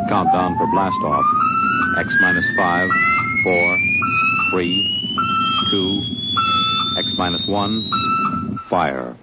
countdown for blastoff. X minus 5, 4, 3, 2, X minus 1, fire.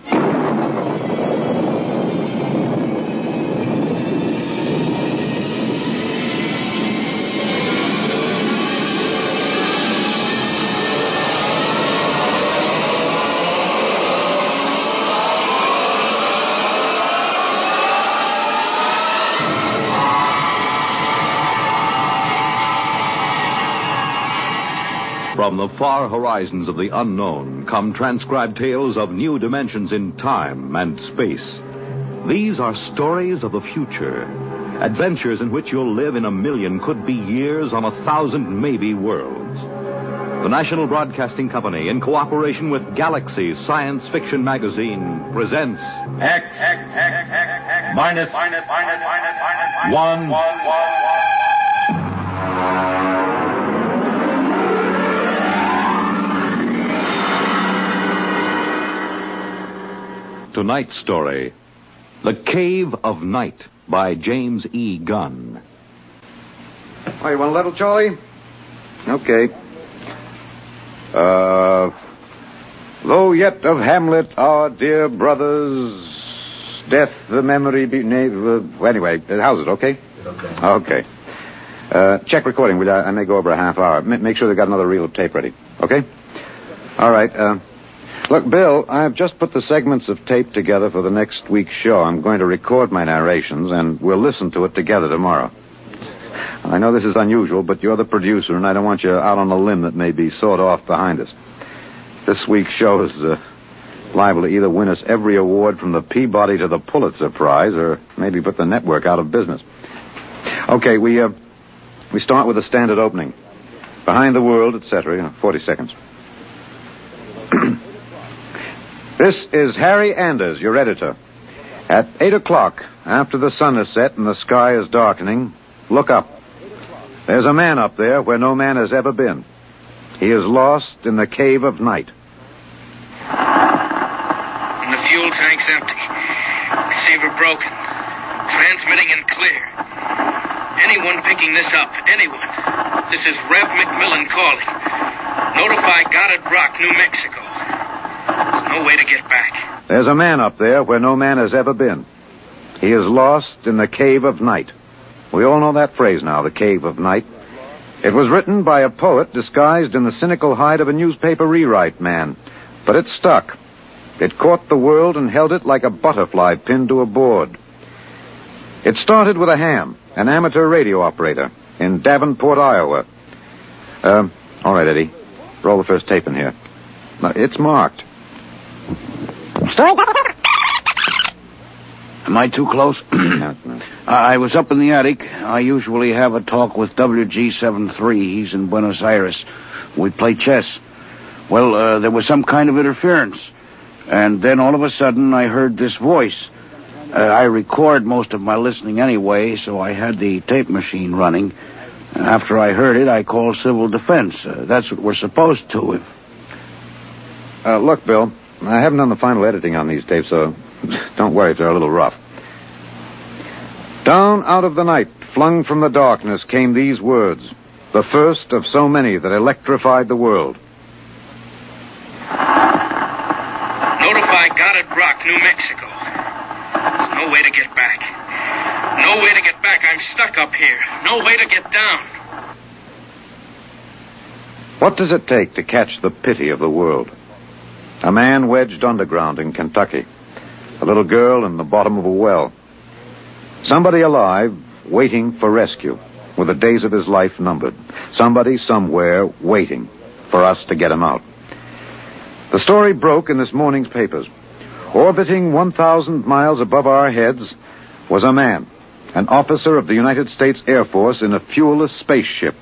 From the far horizons of the unknown come transcribed tales of new dimensions in time and space. These are stories of the future, adventures in which you'll live in a million, could be years, on 1,000 maybe worlds. The National Broadcasting Company, in cooperation with Galaxy Science Fiction Magazine, presents X minus 1. Tonight's story, The Cave of Night, by James E. Gunn. Oh, you want a little, Charlie? Okay. Though yet of Hamlet, our dear brothers, death the memory be... anyway, how's it, okay? Okay. Check recording, will you? I may go over a half hour. Make sure they've got another reel of tape ready, okay? All right, Look, Bill, I've just put the segments of tape together for the next week's show. I'm going to record my narrations, and we'll listen to it together tomorrow. I know this is unusual, but you're the producer, and I don't want you out on a limb that may be sawed off behind us. This week's show is liable to either win us every award from the Peabody to the Pulitzer Prize, or maybe put the network out of business. Okay, we start with a standard opening. Behind the world, etc., 40 seconds. This is Harry Anders, your editor. At 8 o'clock, after the sun is set and the sky is darkening, look up. There's a man up there where no man has ever been. He is lost in the cave of night. And the fuel tank's empty. Receiver broken. Transmitting and clear. Anyone picking this up, anyone. This is Rev McMillan calling. Notify Goddard Rock, New Mexico. No way to get back. There's a man up there where no man has ever been. He is lost in the cave of night. We all know that phrase now, the cave of night. It was written by a poet disguised in the cynical hide of a newspaper rewrite man. But it stuck. It caught the world and held it like a butterfly pinned to a board. It started with a ham, an amateur radio operator, in Davenport, Iowa. All right, Eddie. Roll the first tape in here. No, it's marked. Am I too close? I was up in the attic. I usually have a talk with WG73. He's in Buenos Aires. We play chess. Well, there was some kind of interference. And then all of a sudden I heard this voice. I record most of my listening anyway, so I had the tape machine running. After I heard it, I called civil defense. That's what we're supposed to. Look, Bill, I haven't done the final editing on these tapes, so don't worry if they're a little rough. Down out of the night, flung from the darkness, came these words, the first of so many that electrified the world. Notify Goddard Rock, New Mexico. There's no way to get back. No way to get back. I'm stuck up here. No way to get down. What does it take to catch the pity of the world? A man wedged underground in Kentucky. A little girl in the bottom of a well. Somebody alive, waiting for rescue, with the days of his life numbered. Somebody somewhere waiting for us to get him out. The story broke in this morning's papers. Orbiting 1,000 miles above our heads was a man, an officer of the United States Air Force in a fuelless spaceship.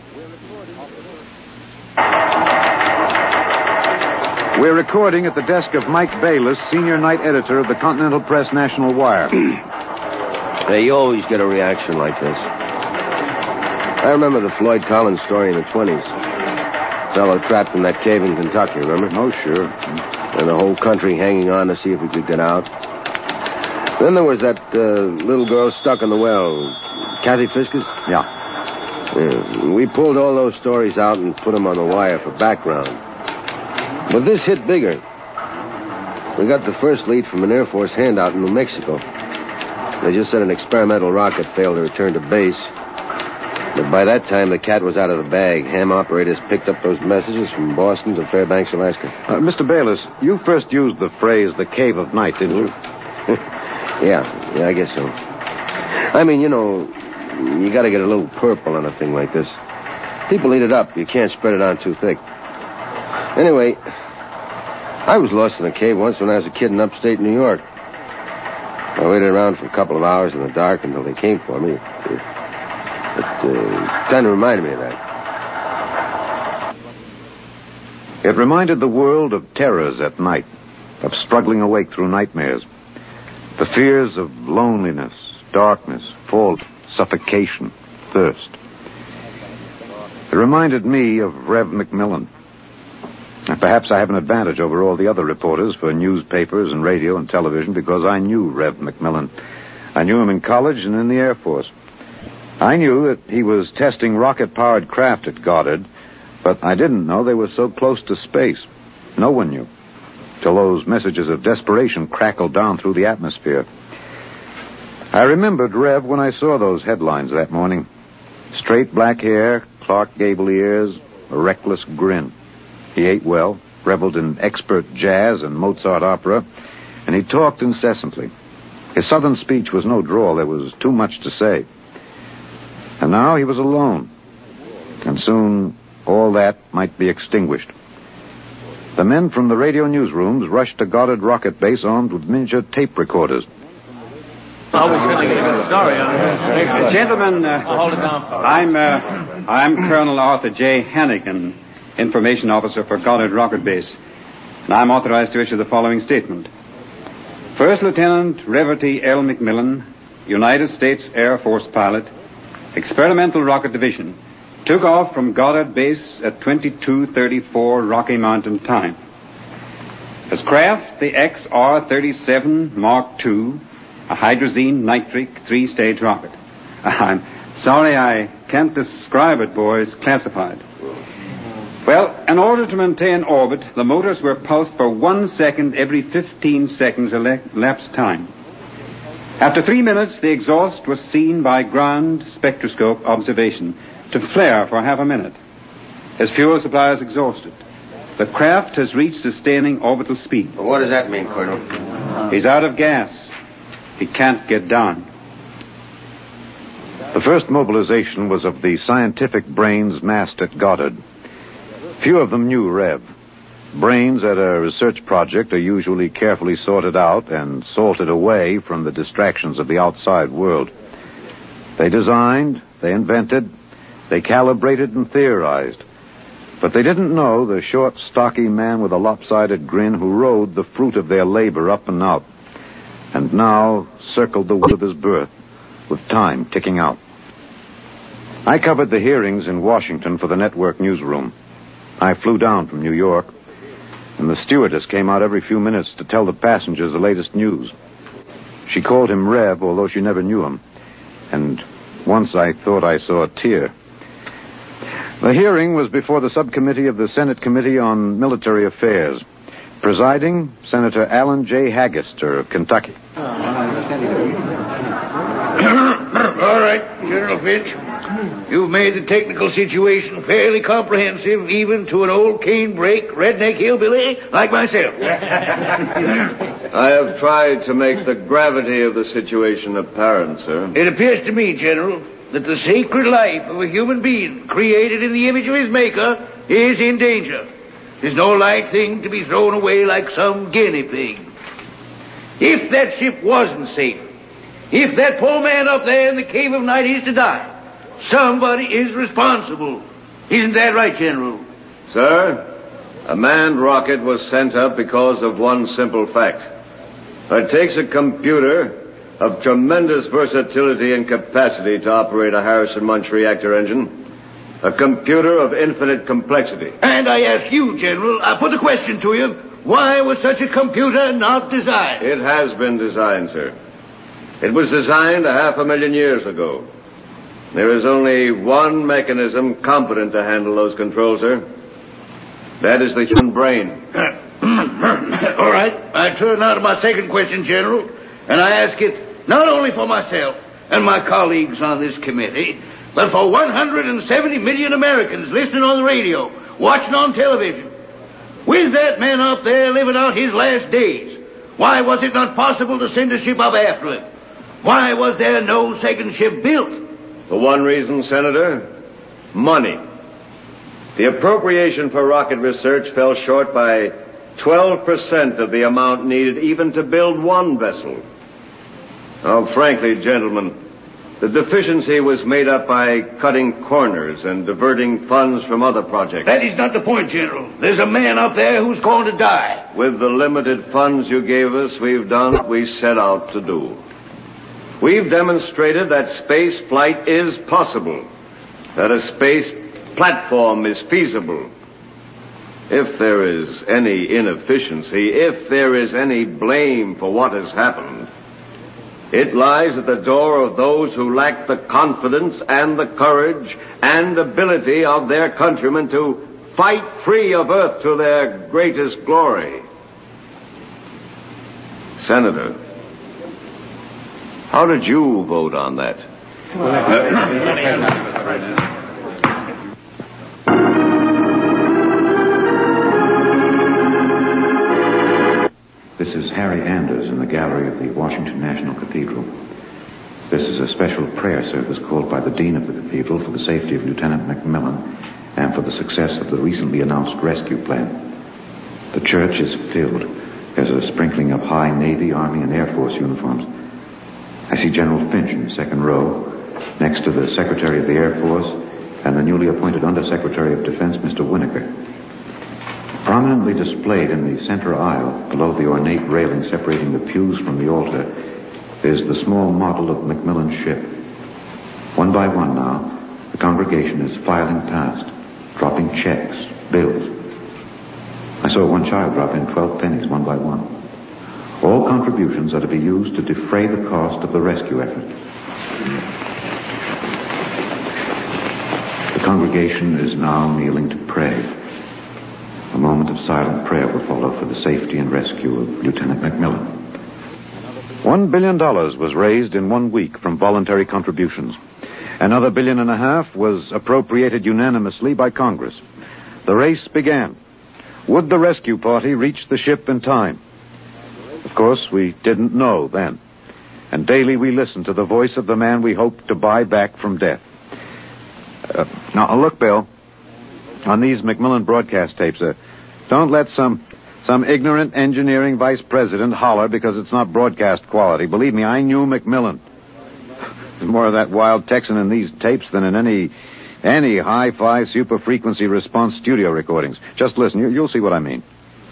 We're recording at the desk of Mike Bayless, senior night editor of the Continental Press National Wire. Hey, you always get a reaction like this. I remember the Floyd Collins story in the 20s. Fellow trapped in that cave in Kentucky, remember? Oh, sure. And the whole country hanging on to see if he could get out. Then there was that little girl stuck in the well. Kathy Fiskus? Yeah. We pulled all those stories out and put them on the wire for background. But this hit bigger. We got the first lead from an Air Force handout in New Mexico. They just said an experimental rocket failed to return to base. But by that time, the cat was out of the bag. Ham operators picked up those messages from Boston to Fairbanks, Alaska. Mr. Bayless, you first used the phrase the cave of night, didn't you? Yeah, I guess so. I mean, you got to get a little purple on a thing like this. People eat it up. You can't spread it on too thick. Anyway, I was lost in a cave once when I was a kid in upstate New York. I waited around for a couple of hours in the dark until they came for me. It kind of reminded me of that. It reminded the world of terrors at night, of struggling awake through nightmares. The fears of loneliness, darkness, fall, suffocation, thirst. It reminded me of Rev McMillan. And perhaps I have an advantage over all the other reporters for newspapers and radio and television because I knew Rev McMillan. I knew him in college and in the Air Force. I knew that he was testing rocket-powered craft at Goddard, but I didn't know they were so close to space. No one knew, till those messages of desperation crackled down through the atmosphere. I remembered Rev when I saw those headlines that morning. Straight black hair, Clark Gable ears, a reckless grin. He ate well, reveled in expert jazz and Mozart opera, and he talked incessantly. His southern speech was no drawl. There was too much to say. And now he was alone. And soon all that might be extinguished. The men from the radio newsrooms rushed to Goddard Rocket Base armed with miniature tape recorders. Gentlemen, hold it down. I'm Colonel Arthur J. Hannigan, Information Officer for Goddard Rocket Base. And I'm authorized to issue the following statement. First Lieutenant Reverty L. McMillan, United States Air Force pilot, Experimental Rocket Division, took off from Goddard Base at 22:34 Rocky Mountain time. His craft, the XR-37 Mark II, a hydrazine nitric 3-stage rocket. I'm sorry I can't describe it, boys. Classified. Well, in order to maintain orbit, the motors were pulsed for 1 second every 15 seconds elapsed time. After 3 minutes, the exhaust was seen by ground spectroscope observation to flare for half a minute. His fuel supply is exhausted. The craft has reached sustaining orbital speed. Well, what does that mean, Colonel? He's out of gas. He can't get down. The first mobilization was of the scientific brains massed at Goddard. Few of them knew Rev. Brains at a research project are usually carefully sorted out and salted away from the distractions of the outside world. They designed, they invented, they calibrated and theorized. But they didn't know the short, stocky man with a lopsided grin who rode the fruit of their labor up and out, and now circled the wood of his birth, with time ticking out. I covered the hearings in Washington for the network newsroom. I flew down from New York, and the stewardess came out every few minutes to tell the passengers the latest news. She called him Rev, although she never knew him, and once I thought I saw a tear. The hearing was before the subcommittee of the Senate Committee on Military Affairs. Presiding, Senator Alan J. Haggister of Kentucky. All right, General Finch. You've made the technical situation fairly comprehensive, even to an old canebrake redneck hillbilly like myself. I have tried to make the gravity of the situation apparent, sir. It appears to me, General, that the sacred life of a human being created in the image of his maker is in danger. It's no light thing to be thrown away like some guinea pig. If that ship wasn't safe, if that poor man up there in the cave of night is to die, somebody is responsible. Isn't that right, General? Sir, a manned rocket was sent up because of one simple fact. It takes a computer of tremendous versatility and capacity to operate a Harrison-Munch reactor engine. A computer of infinite complexity. And I ask you, General, I put the question to you, why was such a computer not designed? It has been designed, sir. It was designed 500,000 years ago. There is only one mechanism competent to handle those controls, sir. That is the human brain. All right. I turn now to my second question, General, and I ask it not only for myself and my colleagues on this committee, but for 170 million Americans listening on the radio, watching on television. With that man up there living out his last days, why was it not possible to send a ship up after him? Why was there no second ship built? For one reason, Senator, money. The appropriation for rocket research fell short by 12% of the amount needed even to build one vessel. Now, frankly, gentlemen, the deficiency was made up by cutting corners and diverting funds from other projects. That is not the point, General. There's a man up there who's going to die. With the limited funds you gave us, we've done what we set out to do. We've demonstrated that space flight is possible, that a space platform is feasible. If there is any inefficiency, if there is any blame for what has happened, it lies at the door of those who lack the confidence and the courage and ability of their countrymen to fight free of Earth to their greatest glory. Senator, how did you vote on that? This is Harry Anders in the gallery of the Washington National Cathedral. This is a special prayer service called by the Dean of the Cathedral for the safety of Lieutenant McMillan and for the success of the recently announced rescue plan. The church is filled. There's a sprinkling of high Navy, Army, and Air Force uniforms. I see General Finch in the second row, next to the Secretary of the Air Force and the newly appointed Undersecretary of Defense, Mr. Winokur. Prominently displayed in the center aisle, below the ornate railing separating the pews from the altar, is the small model of McMillan's ship. One by one now, the congregation is filing past, dropping checks, bills. I saw one child drop in 12 pennies one by one. All contributions are to be used to defray the cost of the rescue effort. The congregation is now kneeling to pray. A moment of silent prayer will follow for the safety and rescue of Lieutenant McMillan. $1 billion was raised in 1 week from voluntary contributions. Another $1.5 billion was appropriated unanimously by Congress. The race began. Would the rescue party reach the ship in time? Of course, we didn't know then. And daily we listened to the voice of the man we hoped to buy back from death. Now, look, Bill. On these McMillan broadcast tapes, don't let some ignorant engineering vice president holler because it's not broadcast quality. Believe me, I knew McMillan. There's more of that wild Texan in these tapes than in any hi-fi super-frequency response studio recordings. Just listen. You'll see what I mean.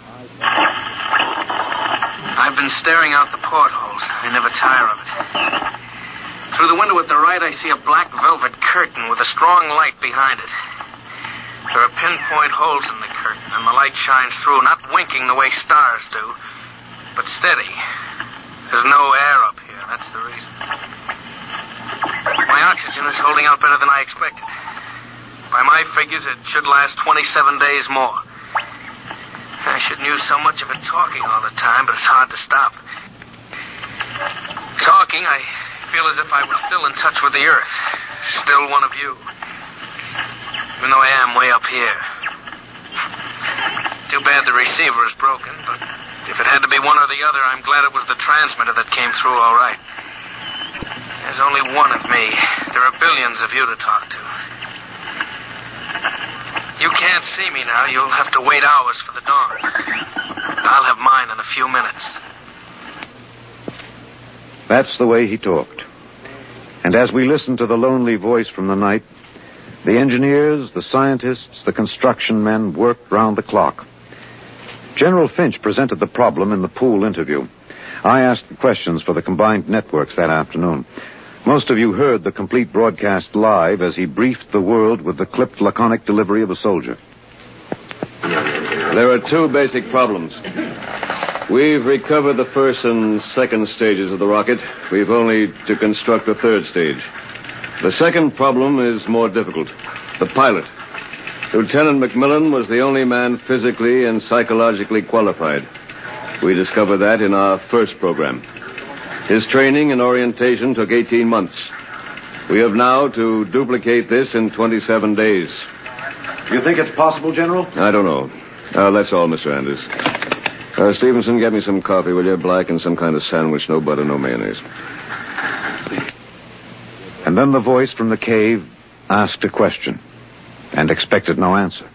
I've been staring out the portholes. I never tire of it. Through the window at the right, I see a black velvet curtain with a strong light behind it. There are pinpoint holes in the curtain, and the light shines through, not winking the way stars do, but steady. There's no air up here. That's the reason. My oxygen is holding out better than I expected. By my figures, it should last 27 days more. I shouldn't use so much of it talking all the time, but it's hard to stop. Talking, I feel as if I was still in touch with the Earth. Still one of you. Even though I am way up here. Too bad the receiver is broken, but if it had to be one or the other, I'm glad it was the transmitter that came through all right. There's only one of me. There are billions of you to talk to. You can't see me now. You'll have to wait hours for the dawn. I'll have mine in a few minutes. That's the way he talked. And as we listened to the lonely voice from the night, the engineers, the scientists, the construction men worked round the clock. General Finch presented the problem in the pool interview. I asked the questions for the combined networks that afternoon. Most of you heard the complete broadcast live as he briefed the world with the clipped, laconic delivery of a soldier. There are two basic problems. We've recovered the first and second stages of the rocket. We've only to construct the third stage. The second problem is more difficult. The pilot. Lieutenant McMillan was the only man physically and psychologically qualified. We discovered that in our first program. His training and orientation took 18 months. We have now to duplicate this in 27 days. You think it's possible, General? I don't know. That's all, Mr. Anders. Stevenson, get me some coffee, will you? Black and some kind of sandwich, no butter, no mayonnaise. And then the voice from the cave asked a question and expected no answer.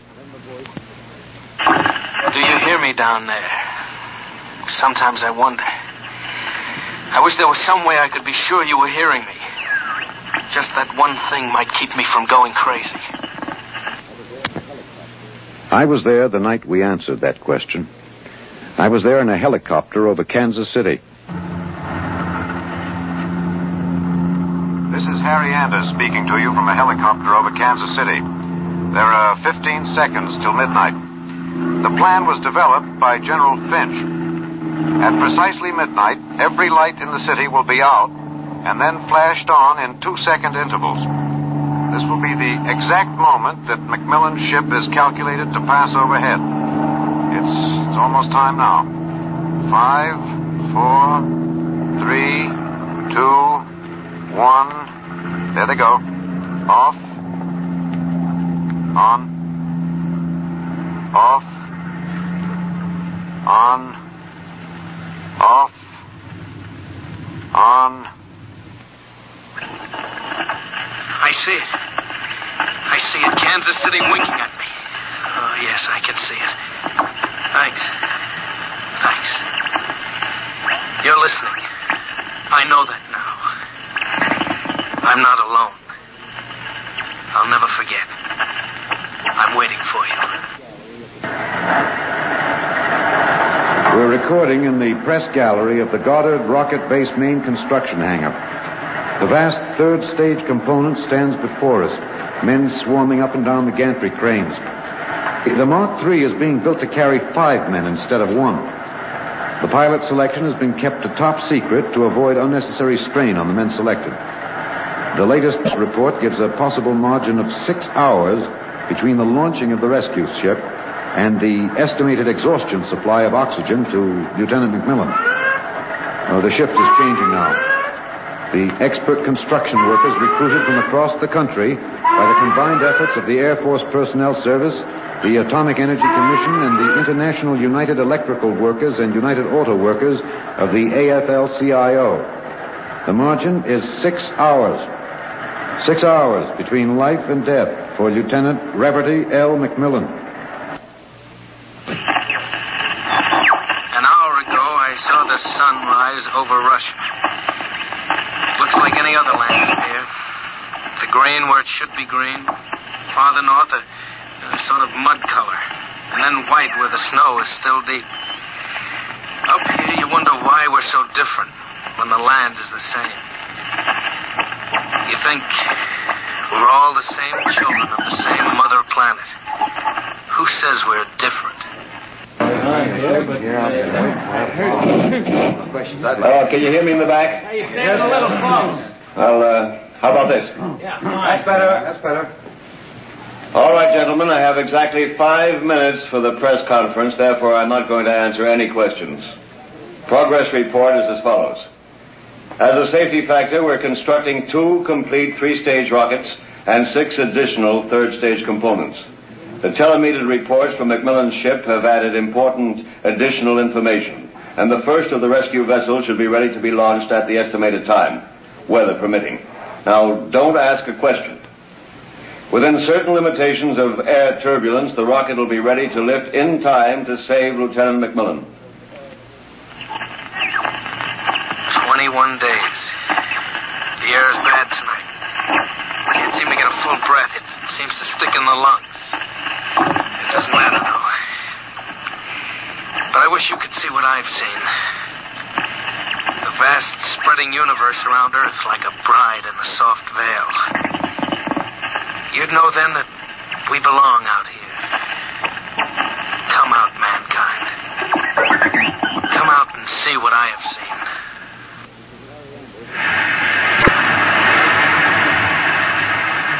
Do you hear me down there? Sometimes I wonder. I wish there was some way I could be sure you were hearing me. Just that one thing might keep me from going crazy. I was there the night we answered that question. I was there in a helicopter over Kansas City. This is Harry Anders speaking to you from a helicopter over Kansas City. There are 15 seconds till midnight. The plan was developed by General Finch. At precisely midnight, every light in the city will be out and then flashed on in 2-second intervals. This will be the exact moment that McMillan's ship is calculated to pass overhead. It's almost time now. 5, 4, 3, 2, 1. There they go. Off. On. Off. On. Off. On. I see it. I see it. Kansas City winking at me. Oh, yes, I can see it. Thanks. Thanks. You're listening. I know that now. I'm not alone. I'll never forget. I'm waiting for you. We're recording in the press gallery of the Goddard Rocket Base main construction hangar. The vast third stage component stands before us, men swarming up and down the gantry cranes. The Mark III is being built to carry 5 men instead of 1. The pilot selection has been kept a top secret to avoid unnecessary strain on the men selected. The latest report gives a possible margin of 6 hours between the launching of the rescue ship and the estimated exhaustion supply of oxygen to Lieutenant McMillan. The shift is changing now. The expert construction workers recruited from across the country by the combined efforts of the Air Force Personnel Service, the Atomic Energy Commission, and the International United Electrical Workers and United Auto Workers of the AFL-CIO. The margin is 6 hours. 6 hours between life and death for Lieutenant Reverdy L. McMillan. An hour ago, I saw the sun rise over Russia. Looks like any other land here. The green where it should be green. Farther north, a sort of mud color. And then white where the snow is still deep. Up here, you wonder why we're so different when the land is the same. You think we're all the same children of the same mother planet. Who says we're different? Can you hear me in the back? Hey, you're standing a little close. Well, how about this? Yeah, That's better. That's better. All right, gentlemen, I have exactly 5 minutes for the press conference. Therefore, I'm not going to answer any questions. Progress report is as follows. As a safety factor, we're constructing 2 complete 3-stage rockets and 6 additional 3rd-stage components. The telemetered reports from McMillan's ship have added important additional information, and the first of the rescue vessels should be ready to be launched at the estimated time, weather permitting. Now, don't ask a question. Within certain limitations of air turbulence, the rocket will be ready to lift in time to save Lieutenant McMillan. 21 days. The air is bad tonight. Can't seem to get a full breath. It seems to stick in the lungs. It doesn't matter, though. But I wish you could see what I've seen. The vast spreading universe around Earth like a bride in a soft veil. You'd know then that we belong out here. Come out, mankind. Come out and see what I have seen.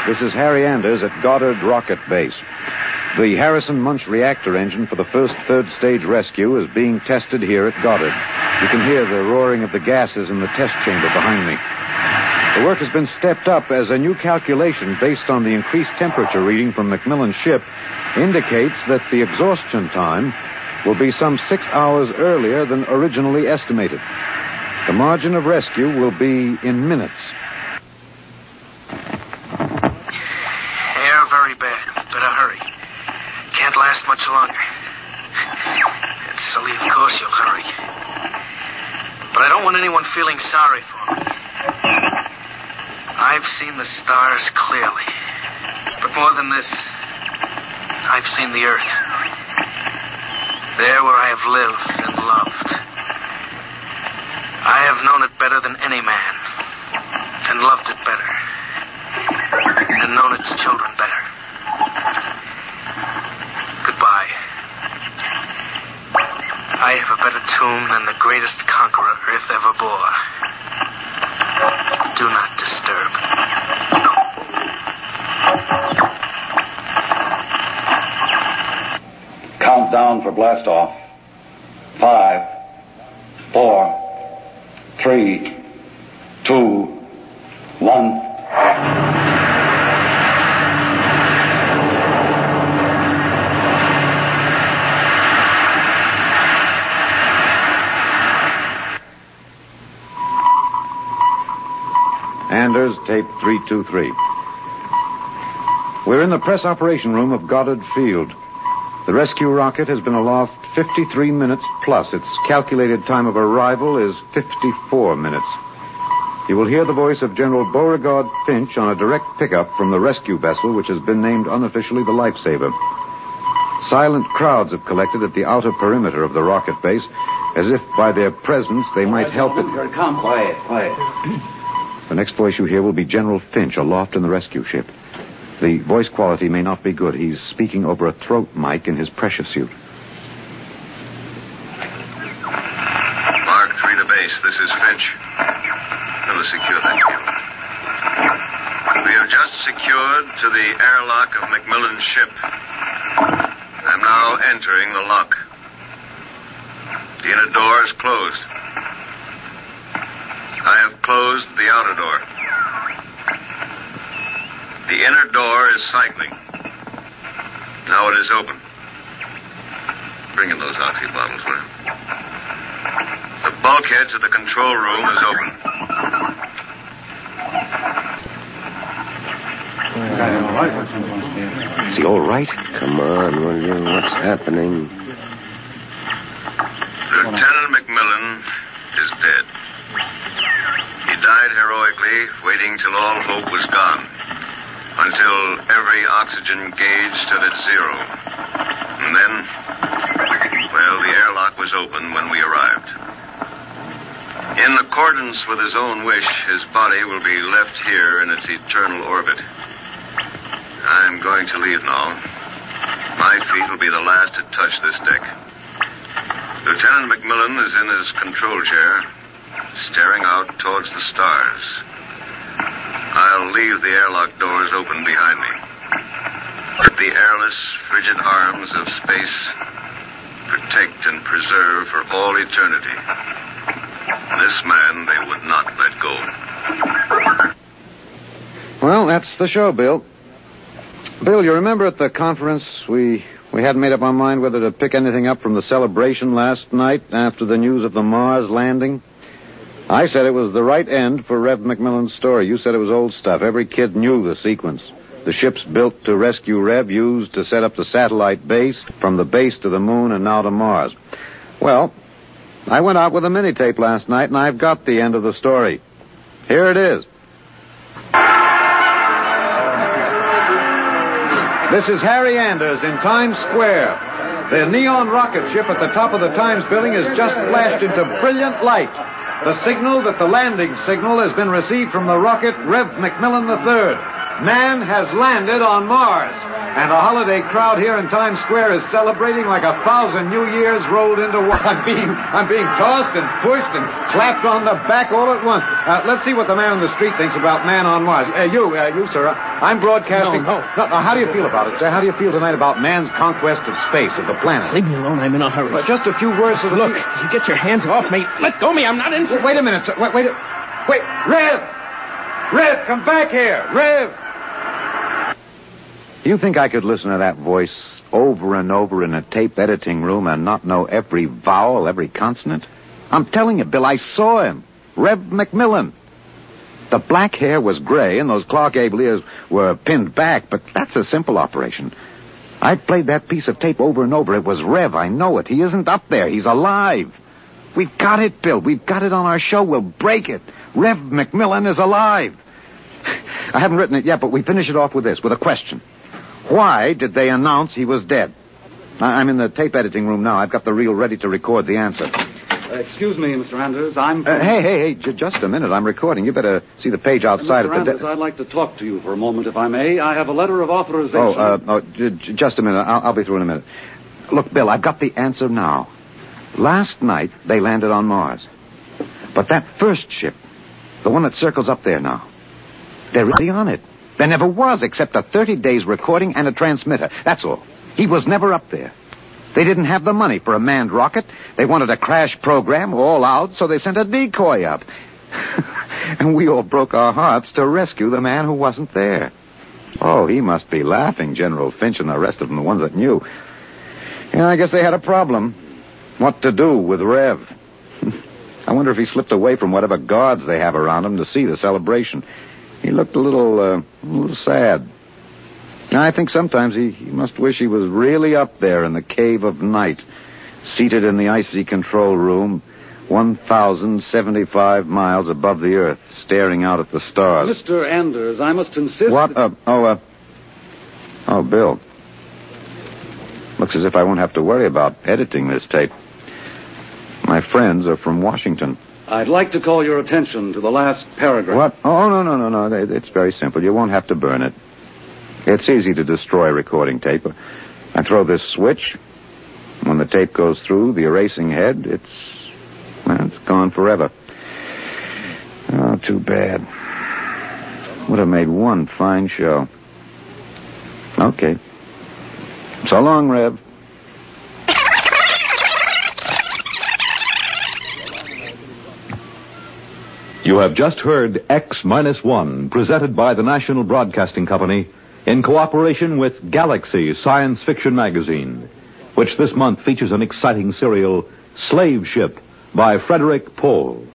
This is Harry Anders at Goddard Rocket Base. The Harrison Munch reactor engine for the first third-stage rescue is being tested here at Goddard. You can hear the roaring of the gases in the test chamber behind me. The work has been stepped up as a new calculation based on the increased temperature reading from McMillan's ship indicates that the exhaustion time will be some 6 hours earlier than originally estimated. The margin of rescue will be in minutes. Air very bad. Better hurry. Can't last much longer. It's silly, of course you'll hurry. But I don't want anyone feeling sorry for me. I've seen the stars clearly. But more than this, I've seen the earth. There where I have lived and loved. I have known it better than any man. And loved it better. And known its children better. Goodbye. I have a better tomb than the greatest conqueror earth ever bore. Do not disturb. Countdown for blast off. 5, 4, 3, 2, 1. Anders, tape 323. We're in the press operation room of Goddard Field. The rescue rocket has been aloft 53 minutes plus. Its calculated time of arrival is 54 minutes. You will hear the voice of General Beauregard Finch on a direct pickup from the rescue vessel, which has been named unofficially the Lifesaver. Silent crowds have collected at the outer perimeter of the rocket base, as if by their presence they might help it. Here it comes. Quiet. The next voice you hear will be General Finch aloft in the rescue ship. The voice quality may not be good. He's speaking over a throat mic in his pressure suit. Mark 3 to base. This is Finch. We'll secure that field. We have just secured to the airlock of McMillan's ship. I'm now entering the lock. The inner door is closed. I have closed the outer door. The inner door is cycling. Now it is open. Bring in those oxy bottles, will you? The bulkhead to the control room is open. Is he all right? Come on, will you? What's happening? Lieutenant McMillan is dead. He died heroically, waiting till all hope was gone. Until every oxygen gauge stood at 0. And then, well, the airlock was open when we arrived. In accordance with his own wish, his body will be left here in its eternal orbit. I'm going to leave now. My feet will be the last to touch this deck. Lieutenant McMillan is in his control chair, staring out towards the stars. I'll leave the airlock doors open behind me. Let the airless, frigid arms of space protect and preserve for all eternity. This man they would not let go. Well, that's the show, Bill. Bill, you remember at the conference we hadn't made up our mind whether to pick anything up from the celebration last night after the news of the Mars landing? I said it was the right end for Rev McMillan's story. You said it was old stuff. Every kid knew the sequence. The ships built to rescue Rev, used to set up the satellite base, from the base to the moon and now to Mars. Well, I went out with a mini-tape last night, and I've got the end of the story. Here it is. This is Harry Anders in Times Square. The neon rocket ship at the top of the Times building has just flashed into brilliant light. The signal that the landing signal has been received from the rocket Rev McMillan III. Man has landed on Mars. And the holiday crowd here in Times Square is celebrating like 1,000 New Years rolled into one. I'm being tossed and pushed and clapped on the back all at once. Let's see what the man on the street thinks about man on Mars. You, sir. I'm broadcasting. No. How do you feel about it, sir? How do you feel tonight about man's conquest of space, of the planet? Leave me alone. I'm in a hurry. But just a few words of Look, you get your hands off me. Let go of me. I'm not interested. Wait a minute, sir. Wait. Rev! Rev, come back here. Rev! You think I could listen to that voice over and over in a tape editing room and not know every vowel, every consonant? I'm telling you, Bill, I saw him. Rev McMillan. The black hair was gray and those Clark Abel ears were pinned back, but that's a simple operation. I played that piece of tape over and over. It was Rev, I know it. He isn't up there. He's alive. We've got it, Bill. We've got it on our show. We'll break it. Rev McMillan is alive. I haven't written it yet, but we finish it off with this, with a question. Why did they announce he was dead? I'm in the tape editing room now. I've got the reel ready to record the answer. Excuse me, Mr. Anders. I'm... Hey, just a minute. I'm recording. You better see the page outside Mr. of the... Anders, I'd like to talk to you for a moment, if I may. I have a letter of authorization... Just a minute. I'll be through in a minute. Look, Bill, I've got the answer now. Last night, they landed on Mars. But that first ship, the one that circles up there now, they're really on it. There never was, except a 30 days recording and a transmitter. That's all. He was never up there. They didn't have the money for a manned rocket. They wanted a crash program all out, so they sent a decoy up. And we all broke our hearts to rescue the man who wasn't there. Oh, he must be laughing, General Finch and the rest of them, the ones that knew. Yeah, I guess they had a problem. What to do with Rev? I wonder if he slipped away from whatever guards they have around him to see the celebration. He looked a little sad. I think sometimes he must wish he was really up there in the cave of night, seated in the icy control room, 1,075 miles above the Earth, staring out at the stars. Mr. Anders, I must insist... What? Bill. Looks as if I won't have to worry about editing this tape. My friends are from Washington. I'd like to call your attention to the last paragraph. What? Oh, no. It's very simple. You won't have to burn it. It's easy to destroy recording tape. I throw this switch. When the tape goes through the erasing head, it's gone forever. Oh, too bad. Would have made one fine show. Okay. So long, Rev. You have just heard X-1, presented by the National Broadcasting Company in cooperation with Galaxy Science Fiction Magazine, which this month features an exciting serial, Slave Ship, by Frederick Pohl.